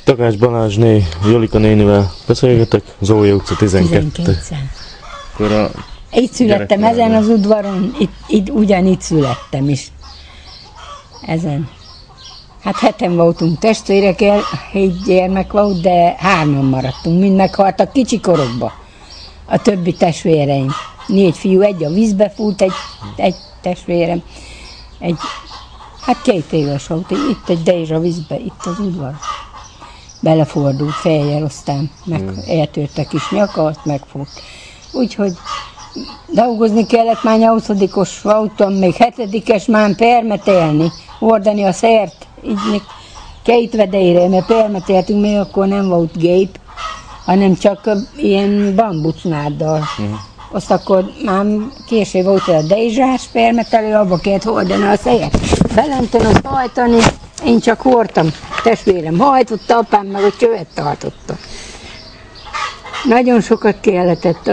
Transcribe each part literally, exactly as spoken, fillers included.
Takács Balázsné, Jolika nénivel beszélgetek, Zója utca tizenkettő. Akkor a itt születtem ezen az udvaron, itt, itt, ugyanitt születtem is. Ezen. Hát heten voltunk testvérek, hét gyermek volt, de hárman maradtunk, mind meghaltak kicsi korokba. A többi testvéreim. Négy fiú, egy a vízbe fúlt, egy, egy testvérem. Egy, hát két éves volt, itt egy Dezs a vízbe, itt az udvar. Belefordult fejjel, aztán meg hmm. eltörte kis nyaka, azt megfogta. Úgyhogy dolgozni kellett, már nyolcadikos voltam, még hetedikes már permetelni, hordani a szert, így két vedejére, mert permeteltünk, még akkor nem volt gép, hanem csak ilyen bambucnáddal. Hmm. Azt akkor már később volt a dezsás permetelő, abba kellett hordani a szert. Belenten azt hajtani, én csak hordtam, testvérem hajtotta, apám meg a csövet tartotta. Nagyon sokat kellett.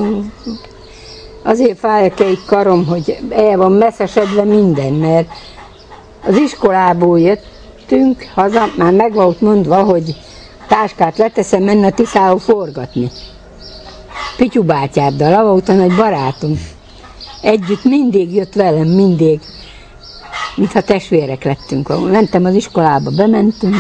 Azért fáj a két karom, hogy el van messzesedve minden, mert az iskolából jöttünk haza, már meg volt mondva, hogy táskát leteszem, menne a Tiszához forgatni. Pityu bátyáddal, a volt a nagy barátom. Együtt mindig jött velem, mindig. Mintha testvérek lettünk. Mentem az iskolába, bementünk.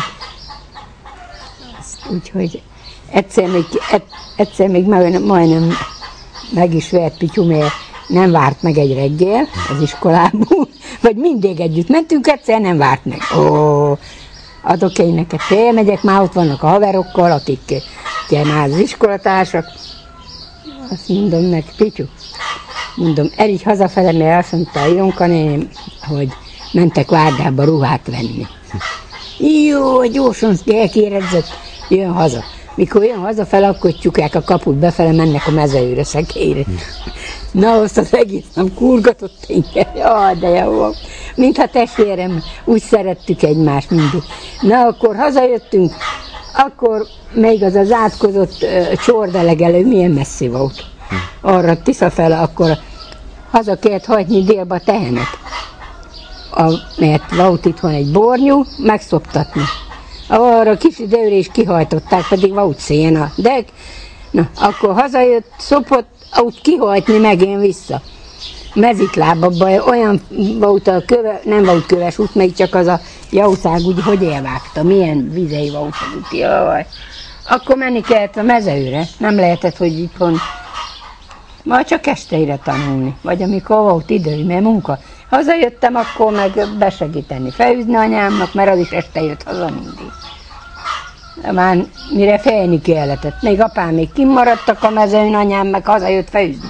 Úgyhogy egyszer még, egyszer még majdnem meg is vert Pityu, mert nem várt meg egy reggel az iskolából, vagy mindig együtt mentünk, egyszer nem várt meg. Ó, adok én neked, felmegyek, már ott vannak a haverokkal, akik már az iskolatársak. Azt mondom neki, Pityu, mondom, el így hazafele, mert azt mondta a Ilonka néném, hogy mentek Várdába ruhát venni. Jó, gyorsan elkérdezett, jön haza. Mikor jön hazafele, akkor tyukják a kaput befele, mennek a mezőre, szekére. Na, azt az egész nem kurgatott engem. Jaj, de jó. Mintha testvérem, úgy szerettük egymást mindig. Na, akkor hazajöttünk, akkor még az az átkozott uh, csordelegelő milyen messzi volt. Arra Tiszafele, akkor haza kellett hagyni délbe a tehenet. A, mert volt itthon egy bornyú, megszoptatni. Arra kis időre is kihajtották, pedig volt széna. De na, akkor hazajött, szopott, úgy kihajtni megint vissza. Mezitlábban olyan volt a köve, nem volt köves út, még csak az a jószág úgy, hogy elvágta, milyen vizei volt az út. Jaj. Akkor menni kellett a mezőre, nem lehetett, hogy itthon, majd csak esteire tanulni, vagy amikor volt idő, mert munka. Hazajöttem, akkor meg besegíteni, felüzni anyámnak, mert az is este jött haza mindig. Már mire fejni kellett, még apám még kimaradtak a mezőn, anyám meg hazajött felüzni.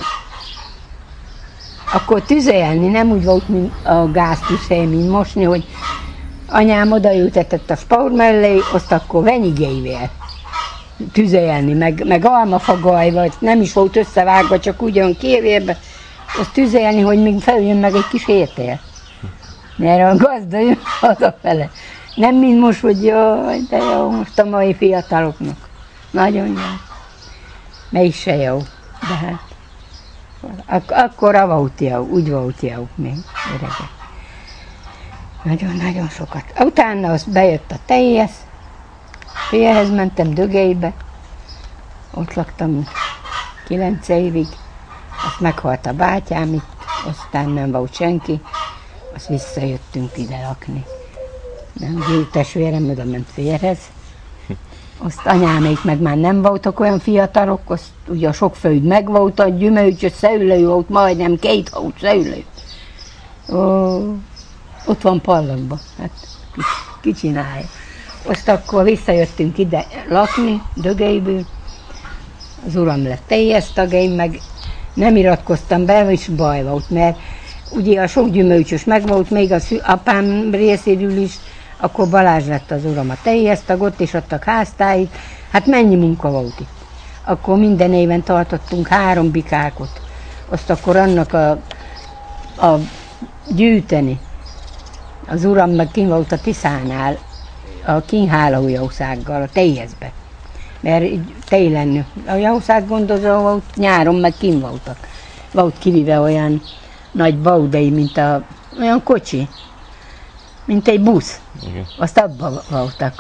Akkor tüzelni nem úgy volt, mint a gáztűzhely, mint mosni, hogy anyám odaültetett a spaur mellé, azt akkor venyigeivel tüzelni, meg, meg almafagaj, vagy nem is volt összevágva, csak ugyan kévérbe, azt tüzelni, hogy még felüljön meg egy kis étel. Mert a gazda jön hazafele. Nem mint most, hogy jaj, de jó, most a mai fiataloknak. Nagyon jó. Melyik se jó, de hát. Ak- akkor a volt jó, úgy volt jó még öregek. Nagyon-nagyon sokat. Utána azt bejött a teljes, félhez mentem Dögeibe, ott laktam kilenc évig, azt meghalt a bátyám itt, aztán nem volt senki, azt visszajöttünk ide lakni. Nem, testvérem oda ment férhez, azt anyámék meg már nem voltak olyan fiatalok, azt ugye a sok föld megvolt, a gyümölcsös szőlő volt, majdnem két volt szőlő. Ó, ott van Pallagban, hát ki, ki csinálja. Azt akkor visszajöttünk ide lakni, Dögeiből, az uram lett teljes tag, én meg nem iratkoztam be, és baj volt, mert ugye a sok gyümölcsös megvolt, még az apám részéről is, akkor Balázs lett az uram a teljes tagot, és adtak háztáit, hát mennyi munka volt itt. Akkor minden éven tartottunk három bikákot, azt akkor annak a, a gyűjteni. Az uram meg kint volt a Tiszánál, a kínháló jószággal, a teljeszbe. Mert télen a jószág gondozó volt, nyáron meg kint voltak. Volt kivive olyan nagy baudai, mint a, olyan kocsi, mint egy busz. Igen. Azt abban voltak.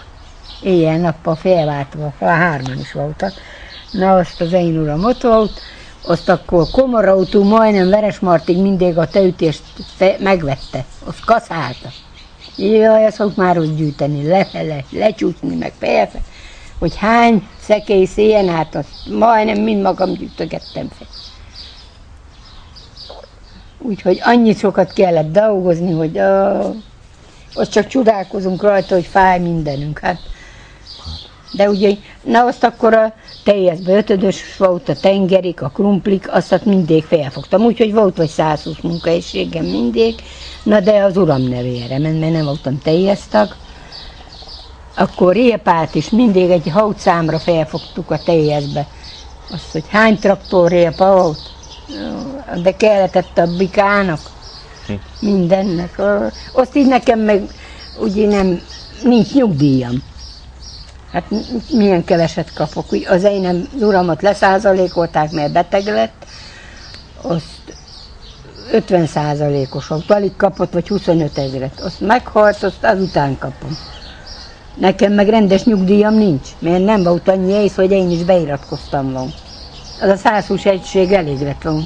éjjel-nappal felváltva, ha hárman is voltak. Na, azt az én uram ott volt, azt akkor komarautó majdnem Veresmartig mindig a teütést megvette, azt kaszálta. Jaj, azt fogok már ott gyűjteni, lefele, lecsúszni, meg felfe, hogy hány szekély szélyen át, azt majdnem mind magam gyűjtögettem fel. Úgyhogy annyit sokat kellett dolgozni, hogy uh, azt csak csodálkozunk rajta, hogy fáj mindenünk. Hát. De ugye, na azt akkor a teljesbe ötödös volt, a tengerik, a krumplik, azt mindig felfogtam. Úgyhogy volt vagy százhúsz munkahelyiségem mindig, na de az uram nevére ment, mert nem voltam teljes tag. Akkor répát is mindig egy hautszámra felfogtuk a teljesbe. Azt, hogy hány traktor répa volt, de kellett a bikának, mindennek. Azt így nekem meg ugye nem, nincs nyugdíjam. Hát milyen keveset kapok. Az én uramat leszázalékolták, mert beteg lett, azt ötven százalékos volt, alig kapott, vagy huszonöt ezret. Azt meghalt, azt azután kapom. Nekem meg rendes nyugdíjam nincs, mert nem volt annyi ész, hogy én is beiratkoztam volna. Az a százhúsz egység elég lett volna.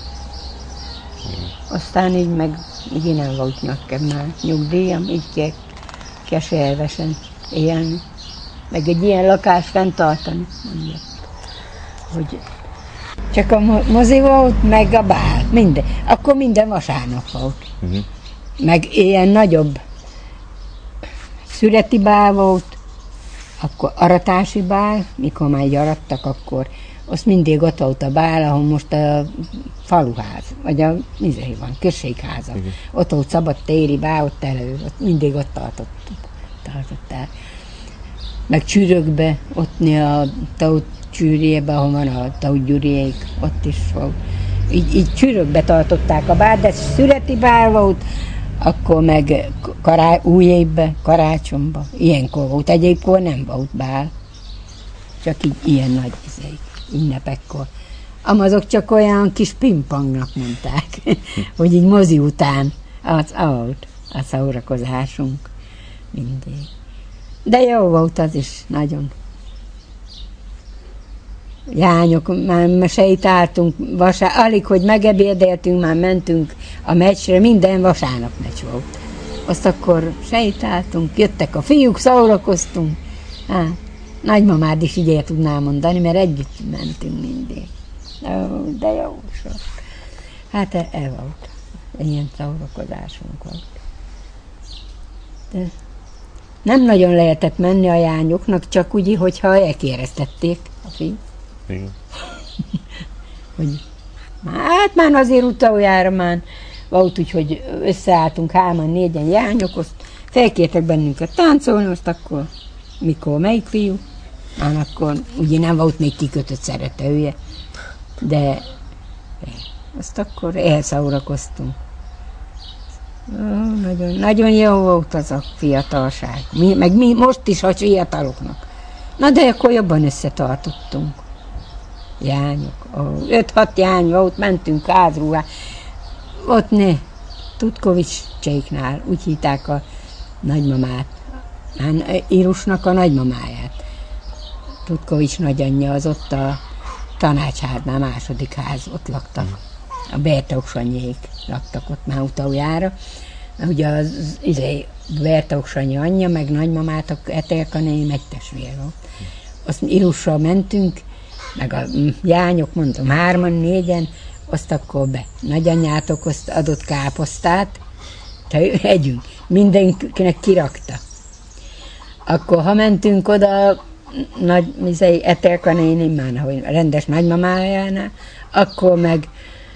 Aztán így meg így nem volt nekem már nyugdíjam, így kell keservesen élni. Meg egy ilyen lakást fenntartani, mondja. Hogy csak a mozi volt, meg a bál, minden. Akkor minden vasárnap volt. Uh-huh. Meg ilyen nagyobb szüreti bál volt, akkor aratási bál, mikor már így arattak, akkor azt mindig ott volt a bál, ahol most a faluház, vagy a mizé van, községháza. Uh-huh. Ott volt szabadtéri bál, ott elő, ott mindig ott tartottuk, tartották. Meg Csürökbe, ott a Taut Csűrjébe, ahol van a Taut Gyuriék, ott is volt. Így, így Csürökbe tartották a bár, de szüreti bár volt, akkor meg kará, új évben, karácsonyban, ilyenkor volt. Egyébkor nem volt bár, csak így ilyen nagy izék, ünnepekkor. Ám azok csak olyan kis pimpangnak mondták, hogy így mozi után az volt a szórakozásunk mindig. De jó volt az is, nagyon. Jányok, már sejtáltunk, vasár, alig, hogy megebédeltünk, már mentünk a meccsre, minden vasárnap meccs volt. Azt akkor sejtáltunk, jöttek a fiúk, szórakoztunk. Hát, nagymamád is így el tudnám mondani, mert együtt mentünk mindig. Ó, de jó sok. Hát e, e volt. Ilyen szórakozásunk volt. De nem nagyon lehetett menni a jányoknak, csak úgy, hogyha elkéreztették a fiú. Igen. Hogy, hát már azért utoljára már volt úgy, hogy összeálltunk hárman, négyen jányok, azt felkértek bennünket táncolni, azt akkor mikor, melyik fiú? Már akkor ugye nem volt még kikötött szeretője, de azt akkor elszórakoztunk. Ó, nagyon, nagyon jó volt az a fiatalság, mi, meg mi most is a fiataloknak. Na de akkor jobban összetartottunk. Jányok, öt-hat jány volt, mentünk házruhá. Ott ne, Tutkovics Cséknál, úgy hívták a nagymamát, Irusnak a nagymamáját. Tutkovics nagyanyja az ott a Tanácsházánál, második ház, ott laktak. A Bertaok Sanyék laktak ott már utoljára. Ugye az izé, Bertaok Sanyi anyja, meg nagymamát, a Etelka néni egy testvér volt. Azt Irussal mentünk, meg a jányok, mondom, hárman, négyen, azt akkor be. Nagyanyátok azt adott káposztát, együnk, mindenkinek kirakta. Akkor, ha mentünk oda, nagy, izé, Etelka néni, már ahogy rendes nagymamájánál, akkor meg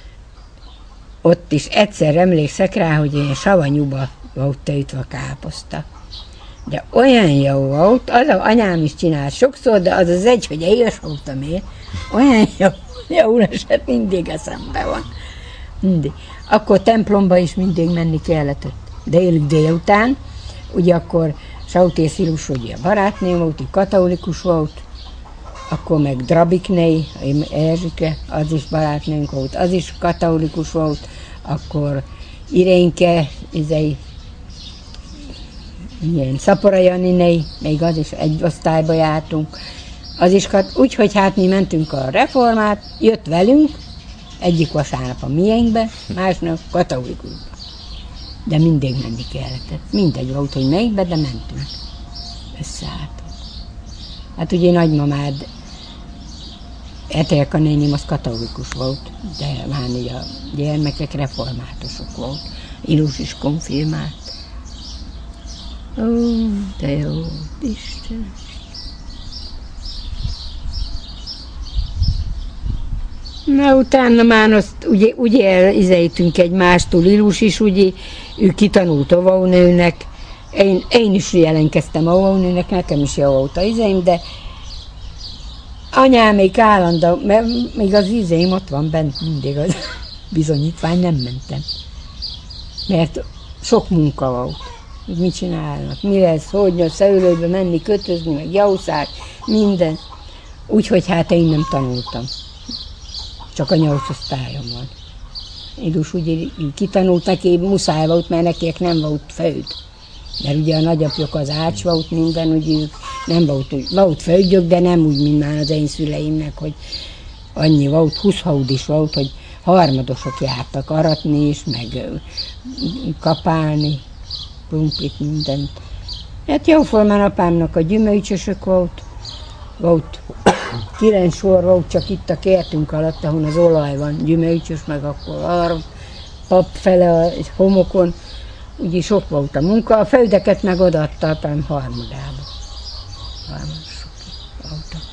ott is egyszer emlékszek rá, hogy ilyen savanyúba volt tejtve a káposzta. De olyan jó volt, az az anyám is csinált sokszor, de az az egy, hogy éhes voltam én, olyan jó, jól esett, mindig eszembe van. Mindig. Akkor templomba is mindig menni kellett, délig délután, ugye akkor Sautész Ilus, ugye a barátném volt, katolikus volt, akkor meg Drabikné, Erzsike, az is barátnőnk volt, az is katolikus volt, akkor Irénke, izei, ilyen Szapora Janiné, még az is egy osztályba jártunk. Az is úgy, hogy hát mi mentünk a reformát, jött velünk, egyik vasárnap a miénkbe, másnap katolikusba. De mindig menni kellett. Mindegy volt, hogy melyikbe, de mentünk. Összeálltunk. Hát ugye nagymamád, Etelka néném az katolikus volt, de már így a gyermekek reformátusok volt. Ilus is konfirmált. Ó, de jó, Isten! Na, utána már azt ugye, ugye elizejtünk egymástól, Ilus is, ugye, ő kitanult óvónőnek, én, én is jelentkeztem óvónőnek, nekem is jó volt az izeim, de anyám még állandó, mert még az izeim ott van bent mindig, az bizonyítvány, nem mentem. Mert sok munka volt, hogy mit csinálnak, mi lesz, hogy összeülőbe menni, kötözni, meg jauszák, minden. Úgyhogy hát én nem tanultam. Csak a nyolc osztályom van. Ilus ugye kitanult, neki muszáj volt, mert nekiek nem volt föld. Mert ugye a nagyapjuk az ács volt minden, ugye nem volt, volt földjük, de nem úgy, mint már az én szüleimnek, hogy annyi volt, húsz haud is volt, hogy harmadosok jártak aratni is, meg kapálni, krumplit, mindent. Hát jóformán apámnak a gyümölcsösök volt, volt kilenc sor volt, csak itt a kertünk alatt, ahol az olaj van, gyümölcsös, meg akkor arra, pap fele a homokon, úgyis sok volt a munka, a földeket meg odaadta apám harmadába. Harmadosok voltak.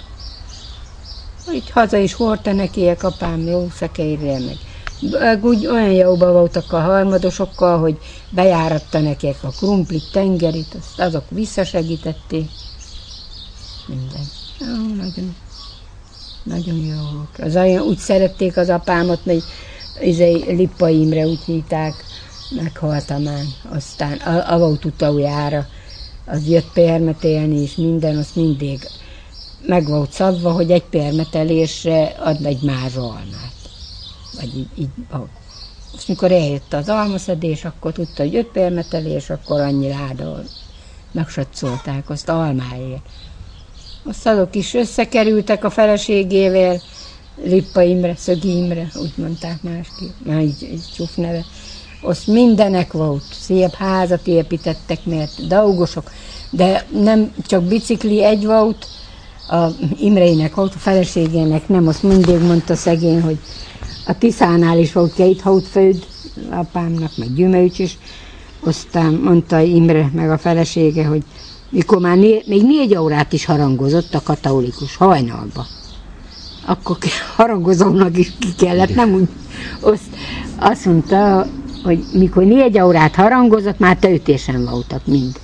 Itt haza is hordta nekiek apám jó szekeirrel, meg úgy olyan jóban voltak a harmadosokkal, hogy bejáratta nekik a krumplit, tengerit, azt azok visszasegítették. Minden. Ó, nagyon, nagyon jó volt. Az olyan, úgy szerették az apámat, hogy izé, Lippa Imre úgy hívták, meghaltam már. Aztán a, a volt utoljára, az jött permetélni, és minden, azt mindig meg volt szabva, hogy egy permetelésre ad egy más almát. Vagy így, így oh. És mikor eljött az almaszedés, akkor tudta, hogy öt permetelés, akkor annyi láda megsatszolták azt almáért. Azt azok is összekerültek a feleségével, Lippa Imre, Szögi Imre, úgy mondták másképp, már így, így csúf neve. Azt mindenek volt, szép házat építettek, mert dolgosok, de nem csak bicikli egy volt, a Imreinek volt, a feleségének nem, azt mindig mondta szegény, hogy a Tiszánál is volt két hautföld, apámnak, meg gyümölcs is, aztán mondta Imre, meg a felesége, hogy mikor már né, még négy órát is harangozott a katolikus hajnalba, akkor harangozónak is ki kellett, nem úgy, azt, azt mondta, hogy mikor négy órát harangozott, már töltésen voltak mind.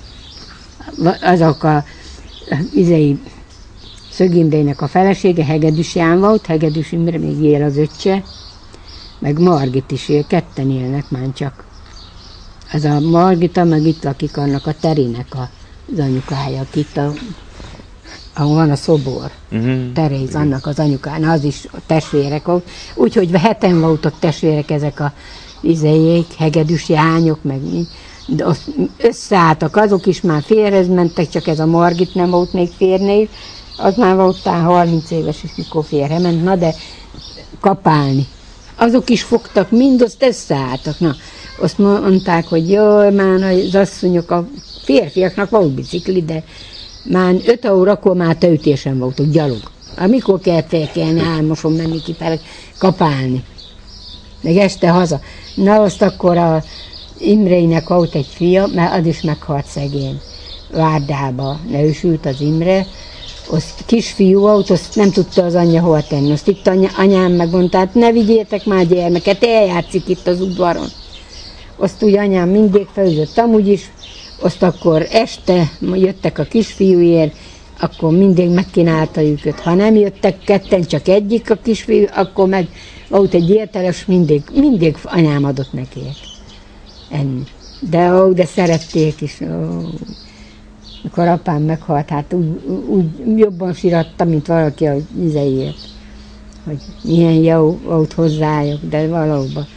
Azok a izei Szögi Imrének a felesége, Hegedűs Ján volt, Hegedűs Imre még él az öccse, meg Margit is él, ketten élnek már csak. Az a Margita, meg itt lakik annak a Terinek az anyukája, itt a, ahol van a szobor. Uh-huh. Teréz, annak az anyukája, az is testvérek volt. Úgyhogy heten voltak testvérek ezek a izéjék, Hegedűs Jányok, meg mi. De azt összeálltak, azok is már férhez mentek, csak ez a Margit nem volt még férnév. Az már volt talán harminc éves is, mikor férre ment, na de kapálni. Azok is fogtak, mind azt összeálltak. Na, azt mondták, hogy jaj, már az asszonyok, a férfiaknak volt bicikli, de már öt órakor már töltésen voltak, gyalog. Amikor kell felkelni, álmoson menni ki fel, kapálni. Meg este haza. Na, azt akkor a Imrének volt egy fia, mert az is meghalt szegény. Várdába nősült az Imre, azt kisfiú volt, azt nem tudta az anyja hova tenni. Azt itt anya, anyám megmondta, hát ne vigyétek már gyermeket, eljátszik itt az udvaron. Azt úgy anyám mindig főzött amúgy is, azt akkor este jöttek a kisfiúért, akkor mindig megkínálta őket. Ha nem jöttek ketten, csak egyik a kisfiú, akkor meg volt egy érteles, mindig, mindig anyám adott nekiek. Enni. De ó, de szerették is. Ó. Mikor apám meghalt, hát úgy, úgy jobban síratta, mint valaki az izeiért, hogy milyen jó volt hozzájuk, de valóban.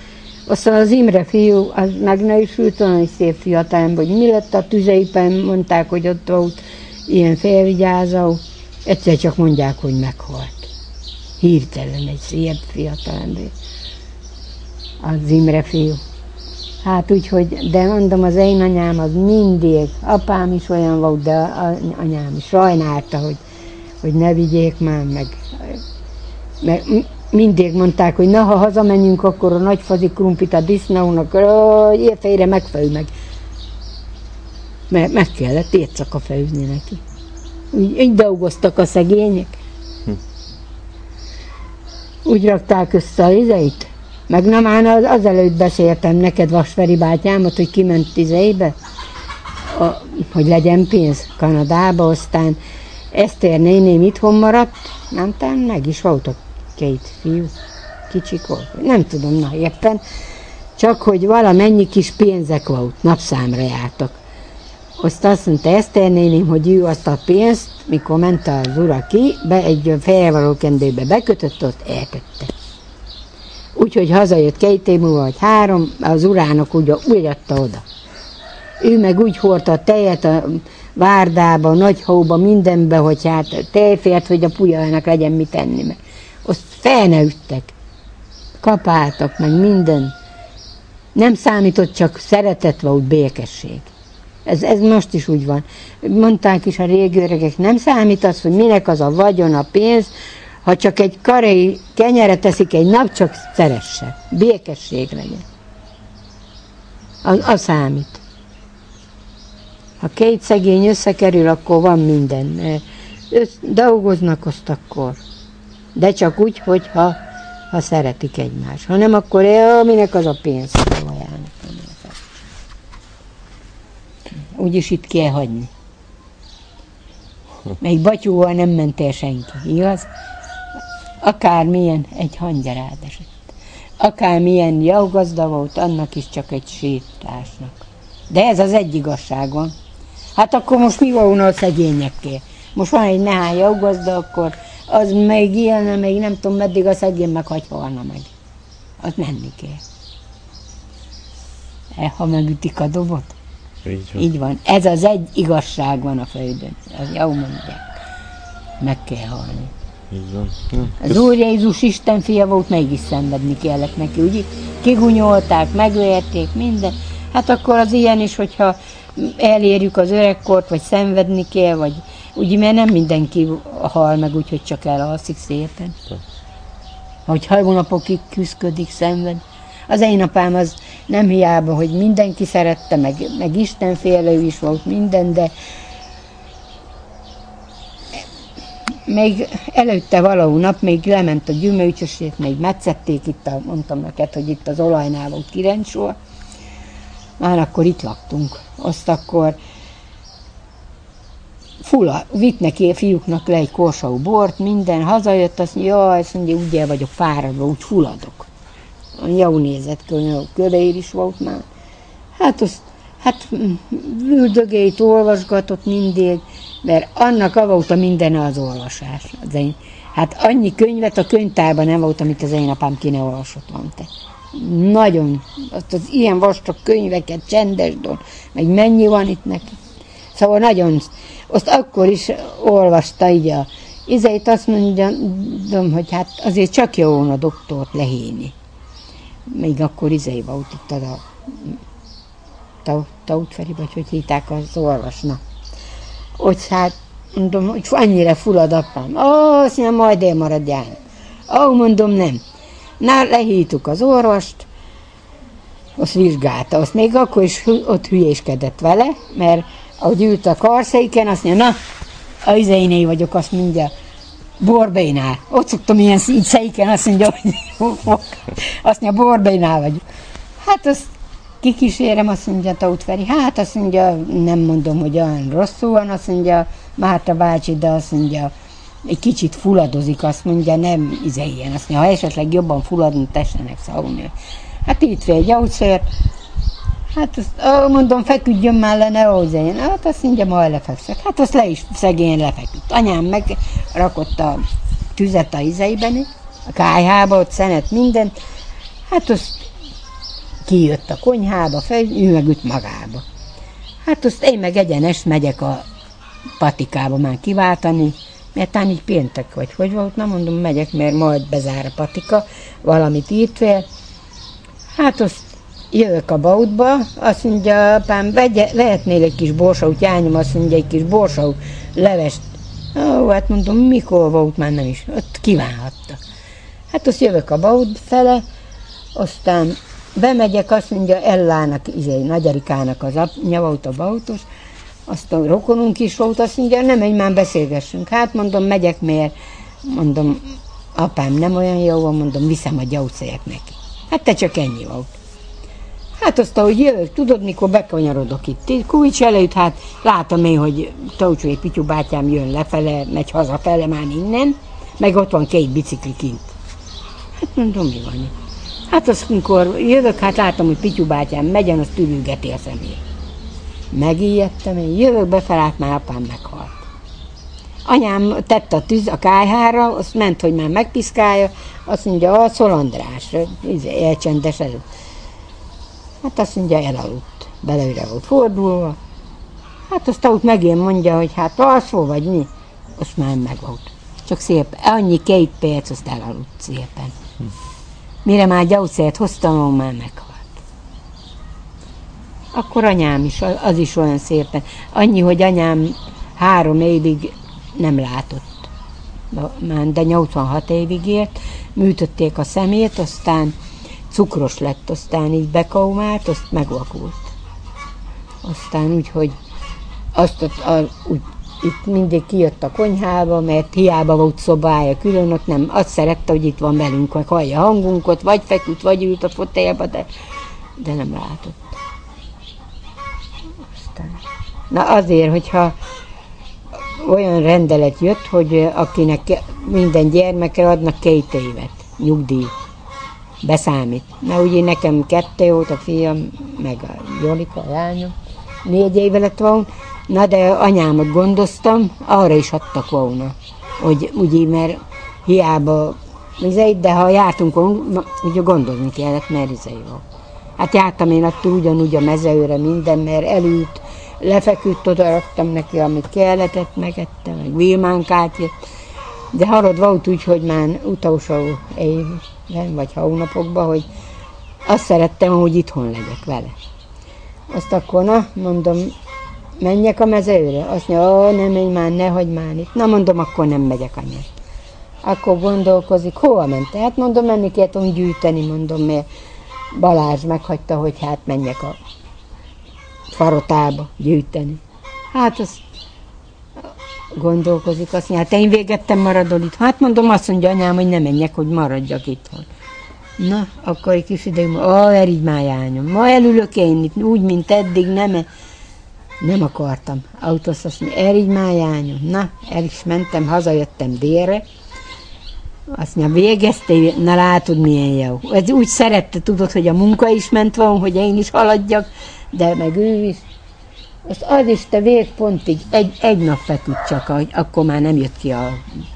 Aztán az Imre fiú, az meg ne is ült olyan egy szép fiatalember, hogy mi lett a tüzeiben, mondták, hogy ott volt ilyen felvigyázó. Egyszer csak mondják, hogy meghalt. Hirtelen egy szép fiatalember. Az Imre fiú. Hát úgyhogy, de mondom, az én anyám az mindig, apám is olyan volt, de anyám is sajnálta, hogy, hogy ne vigyék már meg. Meg mindig mondták, hogy na, ha hazamenjünk, akkor a nagyfazi krumplit a disznónak, érfejre megfejű meg. Mert meg kellett éjszaka főzni neki. Úgy, így dolgoztak a szegények. Hm. Úgy rakták össze az izeit. Meg na már az, azelőtt beszéltem neked Vasferi bátyámat, hogy kiment izeibe, a, hogy legyen pénz Kanadába, aztán Eszter néném itthon maradt, nem talán meg is voltak két fiú, kicsik volt, nem tudom, na éppen, csak hogy valamennyi kis pénzek volt, napszámra jártak. Azt azt mondta Eszter néném, hogy ő azt a pénzt, mikor ment az ura ki, be egy fejvalókendőbe bekötött, ott elkötte. Úgyhogy hazajött két év múlva, vagy három, az urának úgy, úgy adta oda. Ő meg úgy hordta a tejet a várdába, a nagy hóba, mindenbe, hogy hát tejfért, hogy a pulyának legyen mit enni. Meg. Azt fel ne üttek, kapáltak meg minden. Nem számított, csak szeretet volt, békesség. Ez, ez most is úgy van. Mondták is a régi öregek, nem számít az, hogy minek az a vagyon, a pénz, ha csak egy karai kenyeret teszik egy nap, csak szeresse. Békesség legyen. Az, az számít. Ha két szegény összekerül, akkor van minden. Össz, dolgoznak azt akkor. De csak úgy, hogyha ha szeretik egymást. Ha nem, akkor jó, minek az a pénz? Úgyis itt kell hagyni. Még batyúval nem ment el senki, igaz? Akármilyen egy hangyarád esett. Akármilyen jó gazda volt, annak is csak egy sétásnak. De ez az egy igazság van. Hát akkor most mi volna a szegényekkel? Most van egy nehány jó gazda, akkor az még élne, még nem tudom meddig a szegény meg hagyva volna meg. Az menni kell. E, ha megütik a dobot? Így van. Így van. Ez az egy igazság van a földön. Az jó mondják. Meg kell halni. Így van. Ja, az Úr Jézus Isten fia volt, mégis szenvedni kellett neki, ugye? Kigunyolták, megverték, minden. Hát akkor az ilyen is, hogyha elérjük az öregkort, vagy szenvedni kell, vagy ugye, mert nem mindenki hal meg, úgyhogy csak elalszik szépen. Hogy hónapokig küszködik, szenved. Az én apám az nem hiába, hogy mindenki szerette, meg, meg istenfélő is volt minden, de még előtte valahol nap még lement a gyümölcsösét, még metszették itt, a, mondtam neked, hogy itt az olajnál volt kirencsol. Már akkor itt laktunk. Azt akkor fula, vitt neki a fiúknak le egy korsó bort, minden, hazajött, azt mondja, jaj, azt mondja, úgy el vagyok fáradva, úgy fulladok. Jó nézett, kövér is volt már. Hát azt, hát üldögélyt olvasgatott mindig, mert annak volt a minden az olvasás. Az én, hát annyi könyvet a könyvtárban nem volt, amit az én apám ki ne olvasott, mondta. Nagyon, azt az ilyen vastag könyveket, csendesdon, meg mennyi van itt neki. Szóval nagyon, azt akkor is olvasta így a izét, azt mondja, hogy hát azért csak jó volna doktort lehéni. Még akkor izé volt itt a Tautferi, vagy hogy hívták az orvosnak. Hogy hát, mondom, hogy annyira fullad apám. Ó, azt mondja, majd elmaradjál. Ó, mondom, nem. Na, lehívtuk az orvost, azt vizsgálta, azt még akkor is ott hülyéskedett vele, mert ahogy ült a karszéken, azt mondja, na, a izéné vagyok, azt mondja, Borbénál. Ott szoktam ilyen így széken, azt mondja, hogy azt mondja, Borbénál vagyok. Hát azt kikísérem, azt mondja Tautferi, hát azt mondja, nem mondom, hogy olyan rosszul van, azt mondja Márta bácsi, de azt mondja, egy kicsit fulladozik, azt mondja, nem izéljen, azt mondja, ha esetleg jobban fulladni, tessenek szalni. Hát itt fél gyógyszert, hát azt mondom, feküdjön már le, ne izéljen. Hát azt mondja, majd lefekszek. Hát azt le is szegény lefeküdt. Anyám megrakott a tüzet a izeiben, a kályhába, ott szenet, minden. Hát azt kijött a konyhába, fel, ő meg üt magába. Hát azt én meg egyenes megyek a patikába már kiváltani, mert talán így péntek vagy, hogy volt, nem mondom, megyek, mert majd bezár a patika, valamit írt fel. Hát azt jövök a bautba, azt mondja, apám, vegye, vehetnél egy kis borsaut, jányom, azt mondja, egy kis borsaut, levest. Ó, hát mondom, mikor volt, már nem is, ott kívánhatta. Hát azt jövök a baut fele, aztán bemegyek, azt mondja, Ellának, izé, Nagy Erikának az apja volt a bautos, azt a rokonunk is volt, azt mondja, nem menj, már beszélgessünk. Hát mondom, megyek, mert mondom, apám nem olyan jó, mondom, viszem a gyógyszert neki. Hát te csak ennyi volt. Hát azt, ahogy jövök, tudod, mikor bekanyarodok itt, Kuvics előtt, hát látom én, hogy Tócsói Pityu bátyám jön lefele, megy hazafele már innen, meg ott van két bicikli kint. Hát mondom, mi van itt? Hát azt, amikor jövök, hát látom, hogy Pityu bátyám megyen, azt ürülgeti a szemét. Megijedtem, én jövök befelé, hát már apám meghalt. Anyám tette a tűz a kályhára, azt ment, hogy már megpiszkálja, azt mondja, a Szol András, elcsendes előtt. Hát azt mondja, elaludt, belőle volt fordulva. Hát azt ott megint mondja, hogy hát alszol vagy mi? Azt már meg volt. Csak szép, annyi két perc, azt elaludt szépen. Mire már gyógyszert hoztam, már meghalt. Akkor anyám is, az is olyan szépen. Annyi, hogy anyám három évig nem látott. De nyolcvanhat évig élt, műtötték a szemét, aztán cukros lett, aztán így bekaumált, azt megvakult. Aztán úgy, hogy azt a, a, úgy, itt mindig kijött a konyhába, mert hiába volt szobája külön, ott nem, azt szerette, hogy itt van velünk, hogy hallja hangunkat, vagy feküdt, vagy ült a fotelba, de, de nem látott. Aztán. Na azért, hogyha olyan rendelet jött, hogy akinek minden gyermekre adnak két évet, nyugdíj, beszámít. Na ugye nekem kettő volt a fiam, meg a Jolika, a lányom, négy éve lett volna, na de anyámat gondoztam, arra is adtak volna, hogy ugye, mert hiába, de ha jártunk, ugye gondozni kellett, mert izé volt. Hát jártam én attól ugyanúgy a mezőre minden, mert elült, lefeküdt, oda raktam neki, amit kellett, megette, meg Vilmánkát jött. De harad volt úgy, hogy már utolsó évben, vagy hónapokban, hogy azt szerettem, hogy itthon legyek vele. Azt akkor, na, mondom, menjek a mezőre? Azt mondja, ó, nem menj már, ne hagyd már itt. Na, mondom, akkor nem megyek anya. Akkor gondolkozik, hova ment? Hát mondom, menni kellett gyűjteni, mondom, mert Balázs meghagyta, hogy hát menjek a farotába gyűjteni. Hát azt gondolkozik, azt mondja, hát én végettem, maradol itt. Hát mondom, azt mondja anyám, hogy ne menjek, hogy maradjak itthon. Na, akkor egy kis idő, ó, erigy már jányom, ma elülök én itt, úgy, mint eddig, nem, nem akartam. Autósz azt mondja, erigy már jányom. Na, el is mentem, hazajöttem délre. Azt mondja, végeztél, na látod, milyen jó. Ez úgy szerette, tudod, hogy a munka is ment van, hogy én is haladjak, de meg ő is. Azt az is te végpontig, egy, egy nap feküdt csak, akkor már nem jött ki a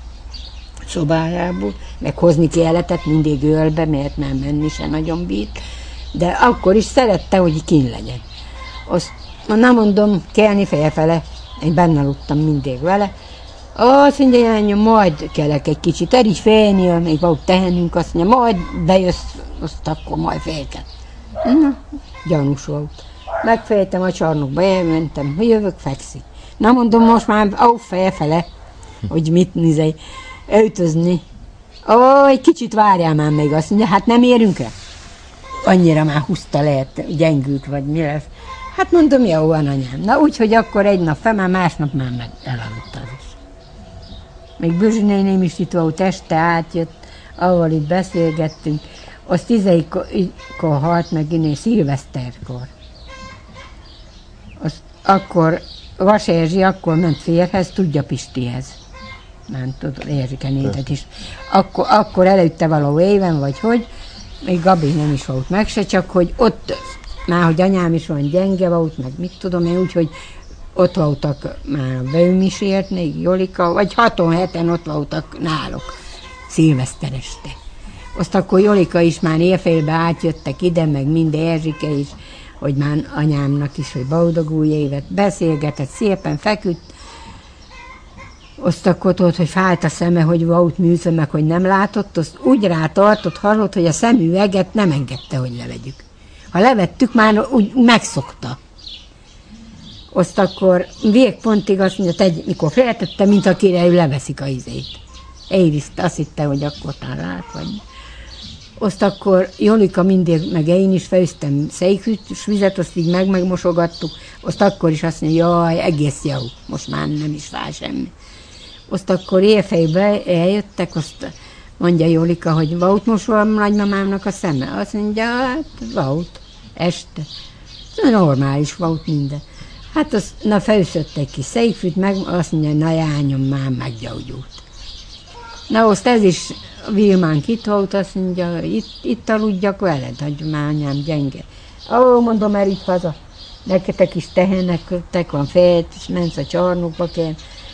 szobájából, meg hozni kellett mindig ölbe, mert már menni se nagyon bírt, de akkor is szerette, hogy kín legyen. Azt nem mondom, kelni felfele, én benne aludtam mindig vele, azt mondja, jányom, majd kellek egy kicsit, el így félni, még volt tehenünk, azt mondja, majd bejössz, azt akkor majd félket. Na, gyanús volt. Megfejtem a csarnokba, elmentem, hogy jövök, fekszik. Na mondom, most már ó, felfele, hogy mit nézej, öltözni. Ó, egy kicsit várjál már még, azt mondja, hát nem érünk rá. Annyira már húzta lehet, gyengült, vagy mi lesz. Hát mondom, jó van anyám. Na úgyhogy akkor egy nap fel, már másnap már meg elaludt az is. Még Bözsi néném is itt volt, este átjött, ahol itt beszélgettünk. Az tizeikor halt meg innen szilveszterkor. Az, akkor Vas Erzsi akkor ment férhez, tudja Pistihez. Nem tudod, Erzsike nétet is. Akkor, akkor előtte való éven, vagy hogy, még Gabi nem is volt meg se, csak hogy ott, már hogy anyám is van gyenge volt, meg mit tudom én, úgyhogy ott voltak már a bőm is ért, még Jolika, vagy haton heten ott voltak náluk, szilveszter este. Azt akkor Jolika is már éjfélbe átjöttek ide, meg mind Erzsike is, hogy már anyámnak is, hogy boldog új évet. Beszélgetett, szépen feküdt. Azt akkor tudod, hogy fájt a szeme, hogy volt műző, meg hogy nem látott, azt úgy rátartott, hallott, hogy a szemüveget nem engedte, hogy levegyük. Ha levettük, már úgy megszokta. Azt akkor végpontig azt mondja, tegy, mikor feltette, mint akire ő leveszik a izét. Ériszt, azt hitte, hogy akkor talán lát, vagy... Azt akkor Jolika mindig, meg én is felüztem székhűtős vizet, azt így meg megmosogattuk, azt akkor is azt mondja, jaj, egész jó, most már nem is fáj semmi. Azt akkor éjfélbe eljöttek, azt mondja Jolika, hogy volt most valami nagymamámnak a szeme. Azt mondja, hát volt, este. Normális volt minden. Hát azt, na felüszött egy kis székfűt, meg azt mondja, na jányom, már meggyógyult. Na azt ez is Vilmánk itt volt, azt mondja, itt, itt aludjak veled, hogy már anyám gyenge. Ó, mondom, mert itt haza, neketek is tehenektek van fejt, és mensz a csarnokba kell.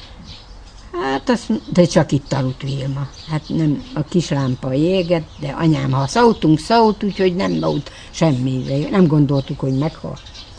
Hát azt, de csak itt aludt Vilma. Hát nem, a kis lámpa égett, de anyám, ha szóltunk, szólt, úgyhogy nem volt semmi, nem gondoltuk, hogy meghal.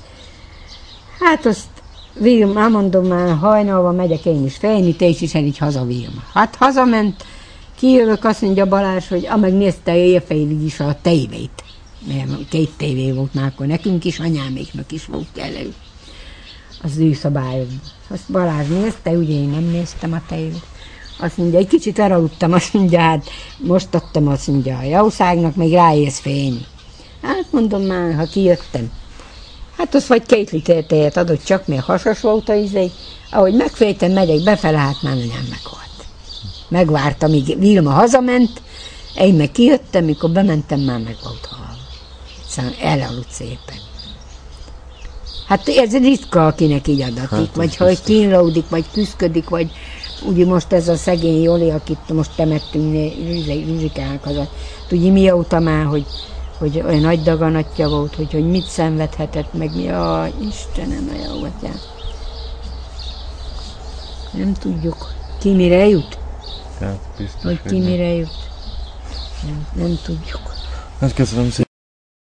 Hát azt Vilma, mondom, már hajnalban megyek én is fejni, te is, is el így haza Vilma. Hát hazament, kijövök, azt mondja Balázs, hogy ameg nézte éjfélig is a tévét. Mert két tévé volt már akkor nekünk is, anyáméknak is volt elő. Az ő szabályokban. Azt Balázs nézte, ugye én nem néztem a tévét. Azt mondja, egy kicsit elaludtam, azt mondja, hát most adtam, azt mondja, a jószágnak, még ráérsz fényi. Hát mondom már, ha kijöttem. Hát az vagy két liter tejet adott csak, mert hasas volt a izé. Ahogy megfejtem, megyek befele, hát már anyám meghalt. Megvártam, míg Vilma hazament, én meg kijöttem, mikor bementem, már meg volt halva. Szóval elaludt szépen. Hát ez ritka, akinek így adatik, hát, vagy ha kínlódik, vagy küszködik, vagy ugye most ez a szegény Joli, akit most temettünk Rizsikának hazat. Ugye mióta már, hogy, hogy olyan nagy daganatja volt, hogy, hogy mit szenvedhetett, meg mi, jaj, Istenem, a jó atyám. Nem tudjuk, ki mire jut? Hát, biztos, hogy ki mire jut? Nem, nem tudjuk. Hát köszönöm szépen.